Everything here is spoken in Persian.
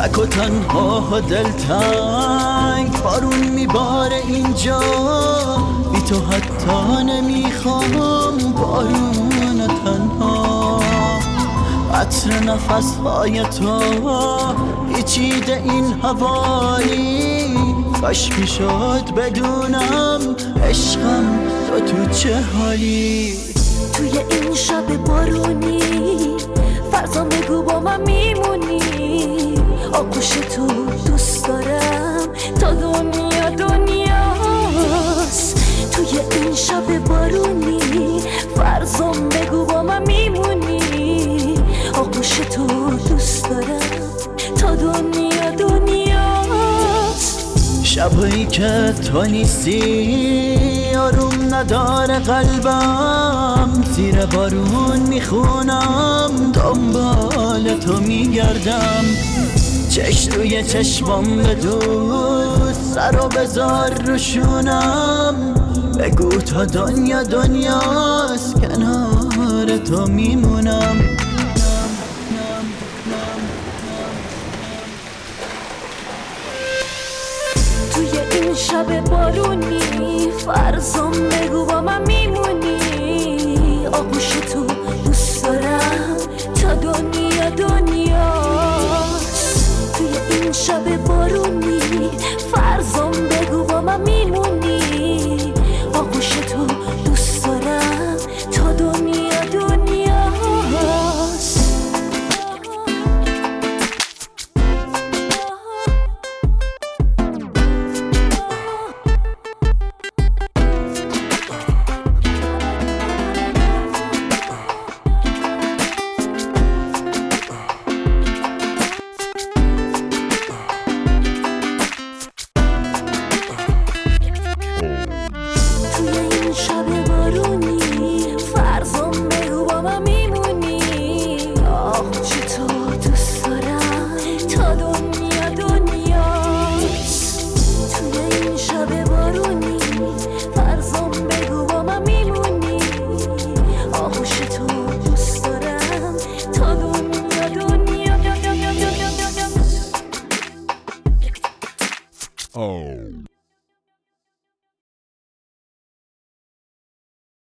تک و تنها و دلتنگ بارون میباره اینجا، بی تو حتی نمیخوام بارون تنها. عطر نفسهای تو پیچیده این هوایی، کاش میشد بدونم عشقم تو چه حالی. توی این شب بارونی فرضا بگو با من میمونی، آغوش تو دوست دارم تا دنیا دنیاست. توی این شب بارونی فرضا بگو با من میمونی، آغوش تو دوست دارم تا دنیا دنیاست. شبایی که تو نیستی آروم نداره قلبم، زیر بارون میخونم دنبال تو میگردم. چش روی چشمام بدوز، سر و بذار روشونم، بگو تا دنیا دنیاست کنار تو میمونم. توی این شب بارونی فرضا بگو با من میمونی، آغوش تو دوست دارم تا دنیا دنیاست. توی این شب بارونی فرضا بگو با من میمونی، آغوش تو دوست دارم تا دنیا دنیاست. توی این شب بارونی فرضا بگو با من میمونی، آغوش تو دوست دارم تا دنیا دنیاست. توی این شب بارونی فرضا بگو با من میمونی، آغوش تو دوست دارم تا دنیا دنیاست.